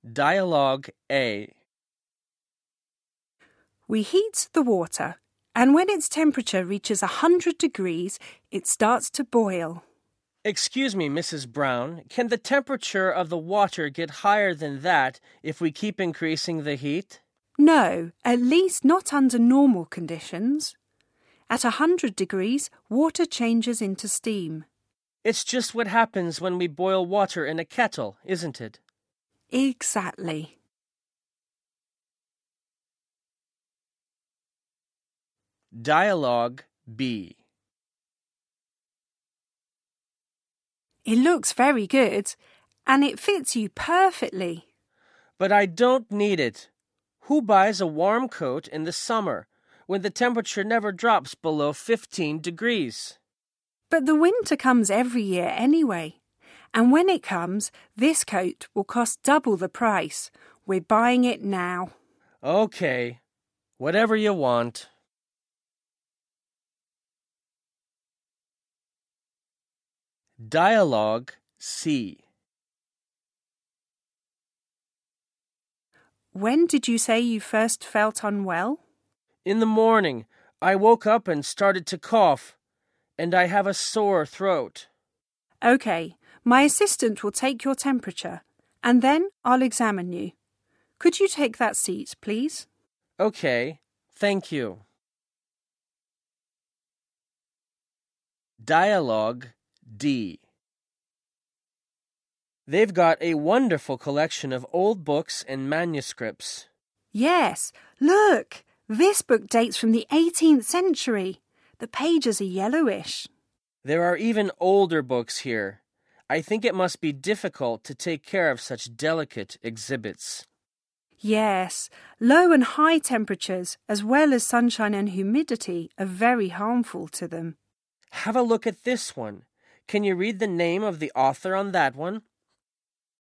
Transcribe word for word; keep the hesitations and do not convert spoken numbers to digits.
Dialogue A. We heat the water, and when its temperature reaches one hundred degrees, it starts to boil. Excuse me, Missus Brown, can the temperature of the water get higher than that if we keep increasing the heat? No, at least not under normal conditions. At one hundred degrees, water changes into steam. It's just what happens when we boil water in a kettle, isn't it? Exactly. Dialogue B. It looks very good, and it fits you perfectly. But I don't need it. Who buys a warm coat in the summer when the temperature never drops below fifteen degrees? But the winter comes every year anyway. And when it comes, this coat will cost double the price. We're buying it now. Okay, whatever you want. Dialogue C. When did you say you first felt unwell? In the morning, I woke up and started to cough, and I have a sore throat. Okay, my assistant will take your temperature, and then I'll examine you. Could you take that seat, please? Okay, thank you. Dialogue D. They've got a wonderful collection of old books and manuscripts. Yes, look, this book dates from the eighteenth century. The pages are yellowish. There are even older books here. I think it must be difficult to take care of such delicate exhibits. Yes, low and high temperatures, as well as sunshine and humidity, are very harmful to them. Have a look at this one. Can you read the name of the author on that one?